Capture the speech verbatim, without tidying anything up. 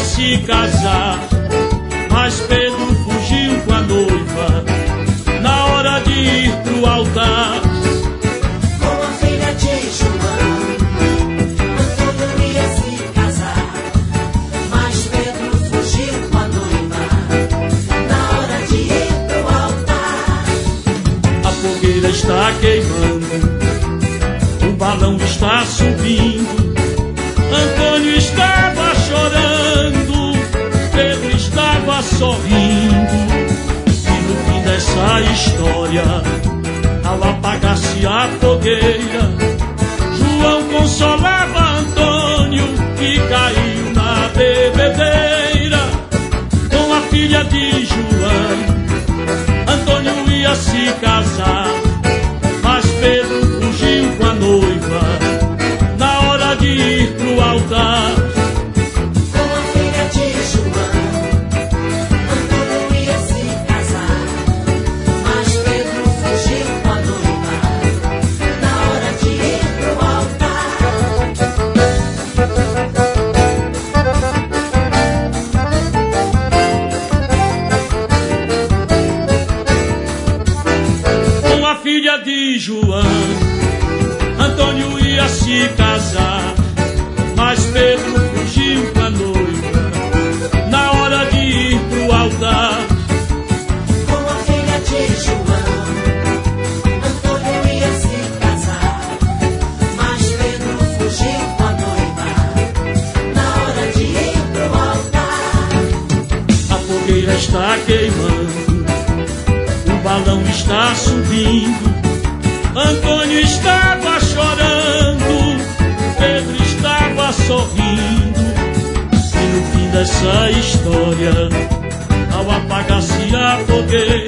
se casar, mas Pedro fugiu com a noiva na hora de ir pro altar. Com a filha de João, Antônio ia se casar, mas Pedro fugiu com a noiva na hora de ir pro altar. A fogueira está queimando, o balão está subindo, Antônio estava chorando, Pedro estava sorrindo. E no fim dessa história, ao apagar-se a fogueira, João consolava Antônio, que caiu na bebedeira. Com a filha de João, Antônio ia se casar, mas Pedro fugiu com a noiva na hora de ir pro altar. Com a filha de João, Antônio ia se casar, mas Pedro fugiu com a noiva na hora de ir pro altar. Com a filha de João, Antônio ia se casar, mas Pedro fugiu com a noiva na hora de ir pro altar. Com a filha de João, Antônio ia se casar, mas Pedro fugiu com a noiva na hora de ir pro altar. A fogueira está queimando, o balão está subindo, Antônio estava chorando, Pedro estava sorrindo. E no fim dessa história, ao apagar-se a fogueira,